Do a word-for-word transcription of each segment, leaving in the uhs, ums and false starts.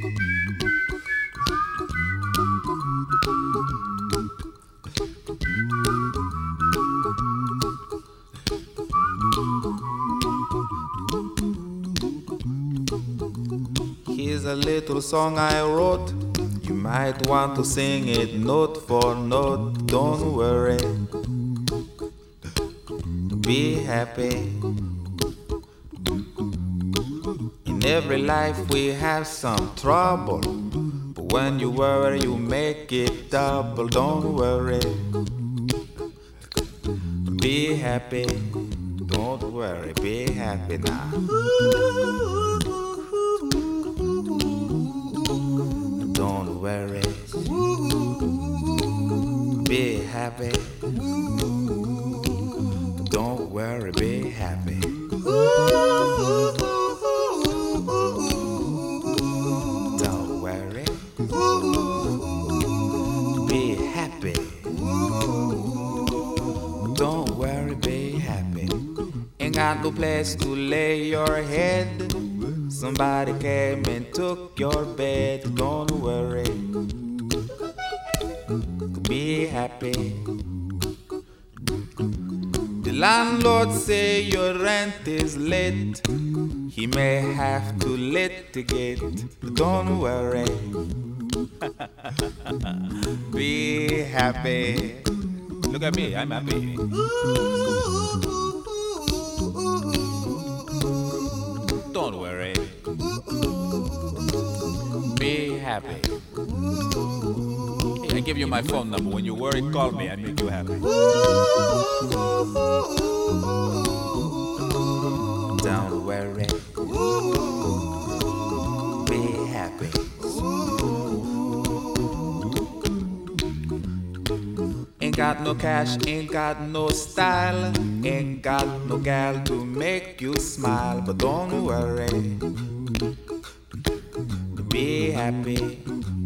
Here's a little song I wrote. You might want to sing it note for note. Don't worry, be happy. In every life we have some trouble, but when you worry you make it double. Don't worry, be happy. Don't worry, be happy now. Don't worry, be happy. Don't worry, be happy. Don't worry, be happy. Don't worry, be happy. Ain't got no place to lay your head. Somebody came and took your bed. Don't worry, be happy. The landlord say your rent is late. He may have to litigate. Don't worry, be happy. Look at me, I'm happy. Don't worry, be happy. Hey, I give you my phone number. When you worry, call me. I make you happy. Don't worry, be happy. Ain't got no cash, ain't got no style, ain't got no gal to make you smile. But don't worry, be happy.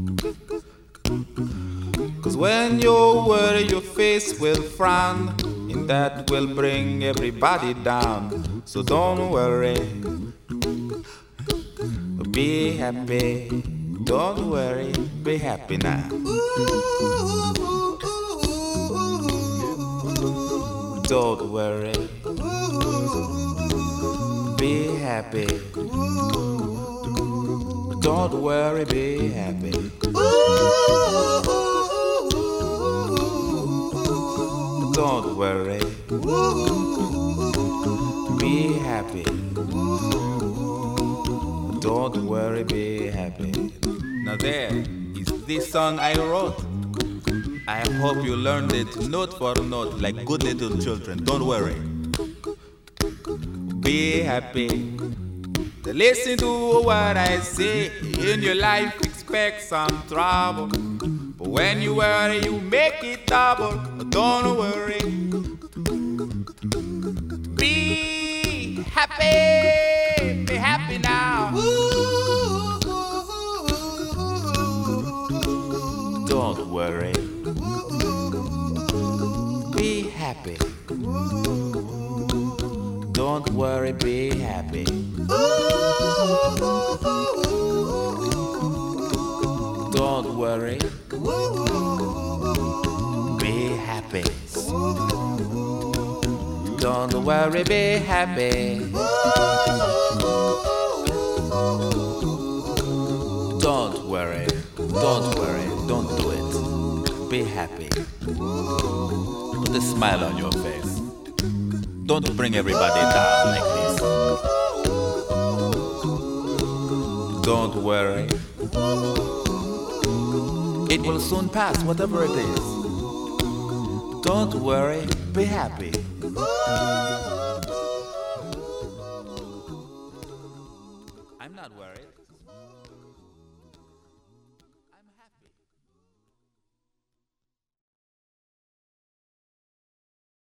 Cause when you worry your face will frown, and that will bring everybody down. So don't worry, be happy. Don't worry, be happy now. Don't worry, be happy. Don't worry, be happy. Don't worry, be happy. Don't worry, be happy. Now there is this song I wrote. I hope you learned it note for note like good little children. Don't worry, be happy. Listen to what I say. In your life expect some trouble, but when you worry you make it double. Don't worry, be happy. Be happy now. Don't worry, be happy. Don't worry, be happy. Don't worry, be happy. Don't worry, be happy. Don't worry, don't worry, don't do it. Be happy. Put a smile on your face. Don't bring everybody down like this. Don't worry, it will soon pass, whatever it is. Don't worry, be happy.